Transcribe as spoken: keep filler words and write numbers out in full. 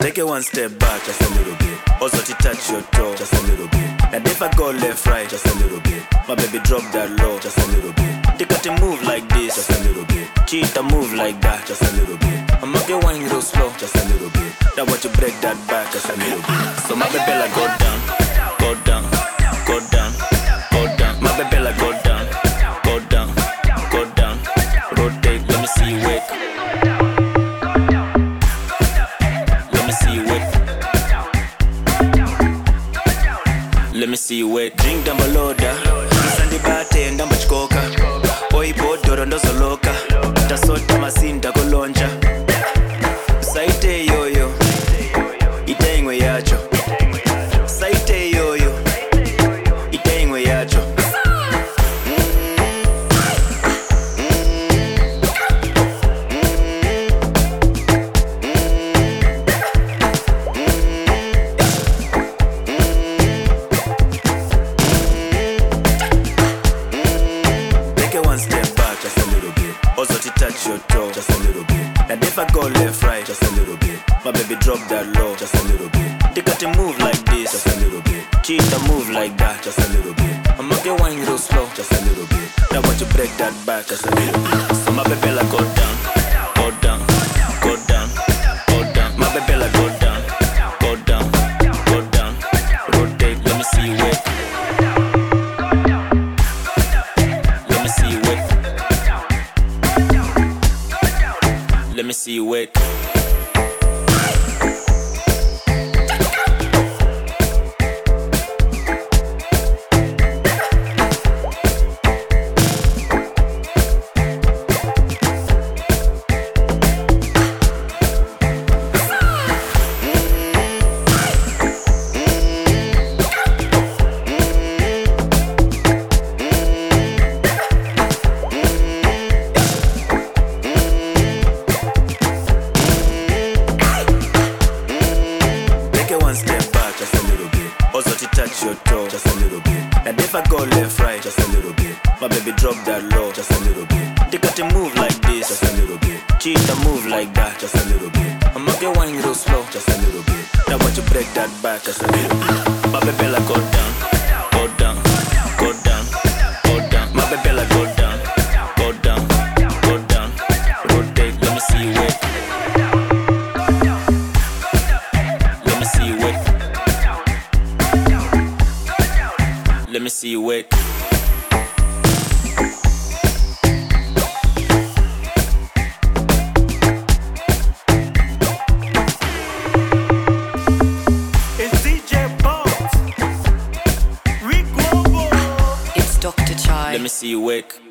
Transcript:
Take it one step back, just a little bit. Also to touch your toe, just a little bit. And if I go left, right, just a little bit. My baby drop that low, just a little bit. They got to move like this, just a little bit. Cheetah move like that, just a little bit. I'ma get wine real slow, just a little bit. That want you break that back, just a little bit. So my baby like go down, go down, go down, go down. My baby like go down, go down, go down. Rotate, let me see you wake. Let me see you wake. Let me see you wake. Drink down below da. Sandi bate ndamba chikoka. Boy bodoro ndozo loka. Tasota masinda kolonja. Saite yoyo. Itengwe yacho. Saite yoyo. Itengwe yacho. Also to touch your toe, just a little bit. And if I go left, right, just a little bit. My baby drop that low, just a little bit. They got to move like this, just a little bit. Cheetah move like that, just a little bit. I'ma get wine real slow, just a little bit. Now want you break that back, just a little bit. So my baby like go down, go down, go down, go down. My baby like go down, go down, go down. Rotate, let me see you wake. Let me see you wake. Let me see you wake. Also to touch your toe, just a little bit. And if I go left, right, just a little bit. My baby drop that low, just a little bit. They got to move like this, just a little bit. Cheetah move like that, just a little bit. I'ma get wine real slow, just a little bit. Now want you break that back, just a little bit. My baby like go down, go down, go down, go down. My baby like go down, go down, go down. Rotate, let me see you wake. Let me see you wake. Let me see you wake. It's D J Bones. Rick Global. It's Doctor Chai. Let me see you wake.